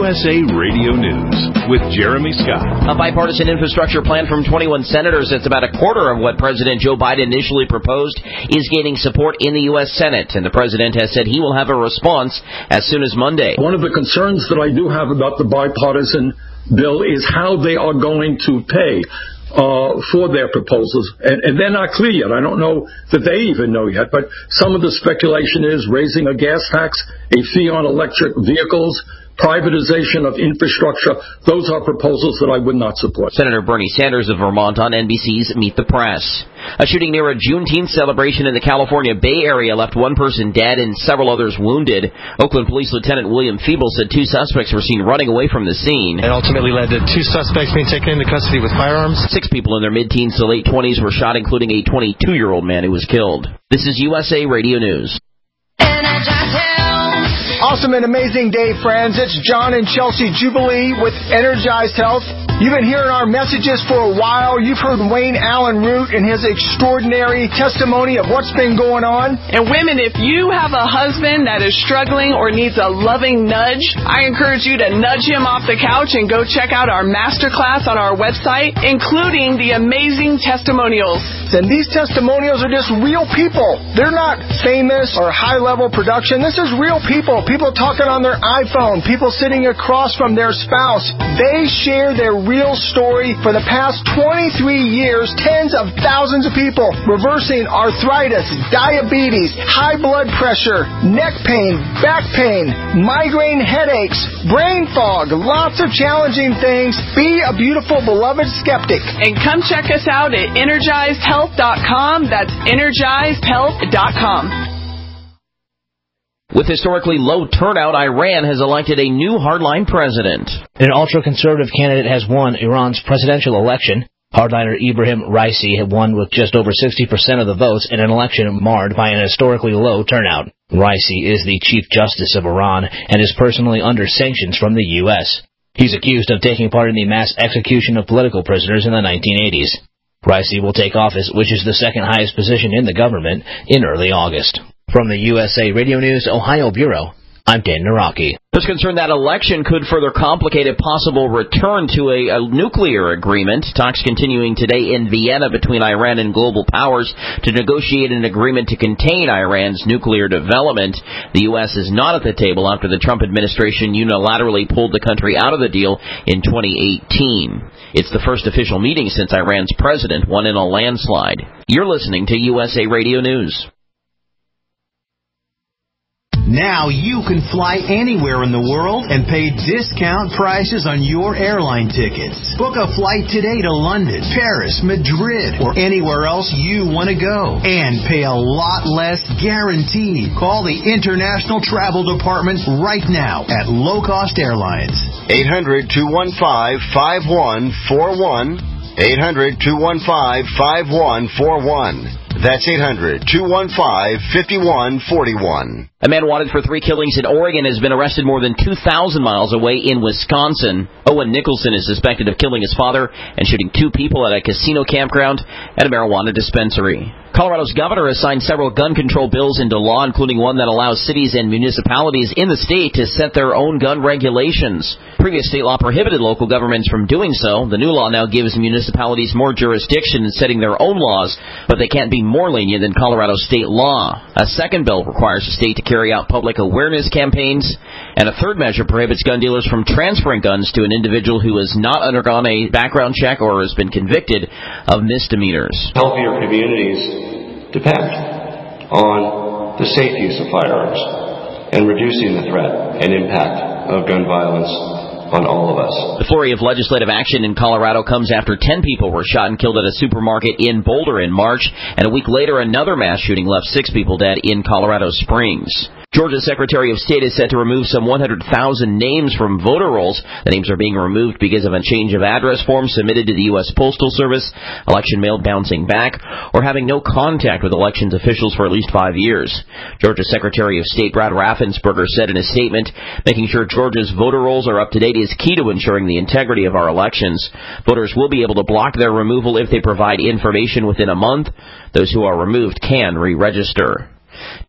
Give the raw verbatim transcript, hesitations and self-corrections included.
S A Radio News with Jeremy Scott. A bipartisan infrastructure plan from twenty-one senators that's about a quarter of what President Joe Biden initially proposed is gaining support in the U S Senate, and the president has said he will have a response as soon as Monday. One of the concerns that I do have about the bipartisan bill is how they are going to pay uh, for their proposals. And, and they're not clear yet. I don't know that they even know yet. But some of the speculation is raising a gas tax, a fee on electric vehicles, privatization of infrastructure. Those are proposals that I would not support. Senator Bernie Sanders of Vermont on N B C's Meet the Press. A shooting near a Juneteenth celebration in the California Bay Area left one person dead and several others wounded. Oakland Police Lieutenant William Feeble said two suspects were seen running away from the scene. It ultimately led to two suspects being taken into custody with firearms. Six people in their mid-teens to late twenties were shot, including a twenty-two-year-old man who was killed. This is U S A Radio News. Awesome and amazing day, friends. It's John and Chelsea Jubilee with Energized Health. You've been hearing our messages for a while. You've heard Wayne Allen Root and his extraordinary testimony of what's been going on. And women, if you have a husband that is struggling or needs a loving nudge, I encourage you to nudge him off the couch and go check out our masterclass on our website, including the amazing testimonials. And these testimonials are just real people. They're not famous or high-level production. This is real people. People talking on their iPhone. People sitting across from their spouse. They share their real story. For the past twenty-three years, tens of thousands of people reversing arthritis, diabetes, high blood pressure, neck pain, back pain, migraine headaches, brain fog, lots of challenging things. Be a beautiful, beloved skeptic. And come check us out at energized health dot com. That's energized health dot com. With historically low turnout, Iran has elected a new hardline president. An ultra-conservative candidate has won Iran's presidential election. Hardliner Ibrahim Raisi had won with just over sixty percent of the votes in an election marred by an historically low turnout. Raisi is the Chief Justice of Iran and is personally under sanctions from the U S. He's accused of taking part in the mass execution of political prisoners in the nineteen eighties. Raisi will take office, which is the second highest position in the government, in early August. From the U S A Radio News Ohio Bureau, I'm Dan Naraki. There's concern that election could further complicate a possible return to a, a nuclear agreement. Talks continuing today in Vienna between Iran and global powers to negotiate an agreement to contain Iran's nuclear development. The U S is not at the table after the Trump administration unilaterally pulled the country out of the deal in twenty eighteen. It's the first official meeting since Iran's president won in a landslide. You're listening to U S A Radio News. Now you can fly anywhere in the world and pay discount prices on your airline tickets. Book a flight today to London, Paris, Madrid, or anywhere else you want to go. And pay a lot less guaranteed. Call the International Travel Department right now at Low Cost Airlines. eight hundred, two one five, five one four one. eight hundred, two one five, five one four one. That's eight hundred, two one five, five one four one. A man wanted for three killings in Oregon has been arrested more than two thousand miles away in Wisconsin. Owen Nicholson is suspected of killing his father and shooting two people at a casino campground and a marijuana dispensary. Colorado's governor has signed several gun control bills into law, including one that allows cities and municipalities in the state to set their own gun regulations. Previous state law prohibited local governments from doing so. The new law now gives municipalities more jurisdiction in setting their own laws, but they can't be more lenient than Colorado state law. A second bill requires the state to carry out public awareness campaigns, and a third measure prohibits gun dealers from transferring guns to an individual who has not undergone a background check or has been convicted of misdemeanors. Healthier communities depend on the safe use of firearms and reducing the threat and impact of gun violence on all of us. The flurry of legislative action in Colorado comes after ten people were shot and killed at a supermarket in Boulder in March, and a week later another mass shooting left six people dead in Colorado Springs. Georgia's Secretary of State is set to remove some one hundred thousand names from voter rolls. The names are being removed because of a change of address form submitted to the U S Postal Service, election mail bouncing back, or having no contact with elections officials for at least five years. Georgia's Secretary of State Brad Raffensperger said in a statement, making sure Georgia's voter rolls are up to date is key to ensuring the integrity of our elections. Voters will be able to block their removal if they provide information within a month. Those who are removed can re-register.